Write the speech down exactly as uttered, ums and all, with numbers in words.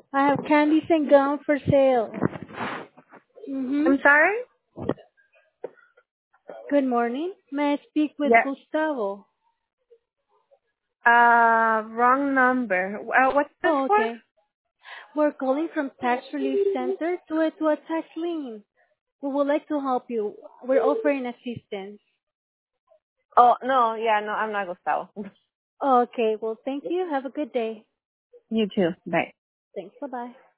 I have candies and gum for sale. Mm-hmm. I'm sorry? Good morning. May I speak with Yeah. Gustavo? Uh, wrong number. Uh, what's this Oh, for? okay. We're calling from Tax Relief Center to a, to a tax lien. We would like to help you. We're offering assistance. Oh, no, yeah, no, I'm not Gustavo. Okay, well, thank you. Have a good day. You too. Bye. Thanks. Bye-bye.